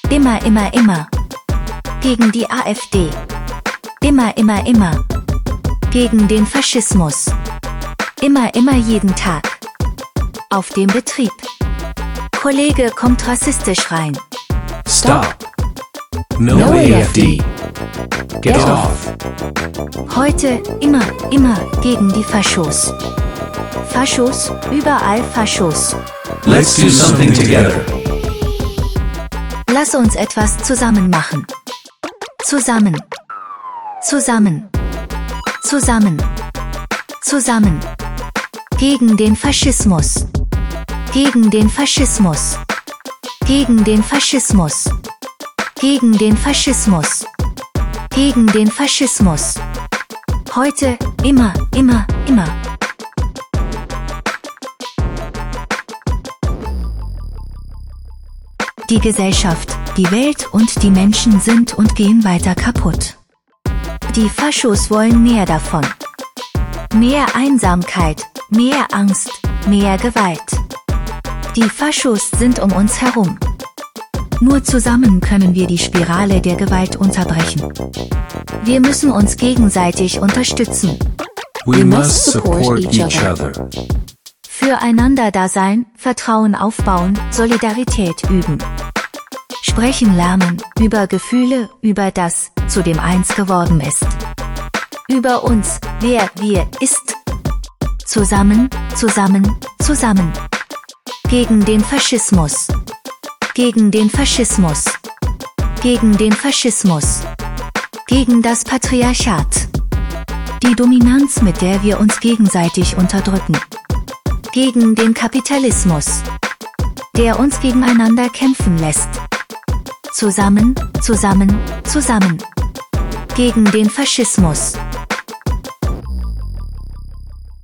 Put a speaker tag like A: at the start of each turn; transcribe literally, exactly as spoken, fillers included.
A: Immer, immer, immer. Gegen die AfD. Immer, immer, immer. Gegen den Faschismus. Immer, immer, jeden Tag. Auf dem Betrieb. Kollege kommt rassistisch rein.
B: Stop. No, no A F D. Get off.
A: Heute, immer, immer, gegen die Faschos. Faschos, überall Faschos.
B: Let's do something together.
A: Lass uns etwas zusammen machen. Zusammen. Zusammen. Zusammen. Zusammen. Gegen den Faschismus. Gegen den Faschismus. Gegen den Faschismus. Gegen den Faschismus. Gegen den Faschismus. Heute, immer, immer, immer. Die Gesellschaft, die Welt und die Menschen sind und gehen weiter kaputt. Die Faschos wollen mehr davon. Mehr Einsamkeit, mehr Angst, mehr Gewalt. Die Faschos sind um uns herum. Nur zusammen können wir die Spirale der Gewalt unterbrechen. Wir müssen uns gegenseitig unterstützen.
B: We must support each other.
A: Füreinander da sein, Vertrauen aufbauen, Solidarität üben. Sprechen lernen, über Gefühle, über das, zu dem eins geworden ist. Über uns, wer wir ist. Zusammen, zusammen, zusammen. Gegen den Faschismus. Gegen den Faschismus. Gegen den Faschismus. Gegen das Patriarchat. Die Dominanz, mit der wir uns gegenseitig unterdrücken. Gegen den Kapitalismus, der uns gegeneinander kämpfen lässt. Zusammen, zusammen, zusammen. Gegen den Faschismus.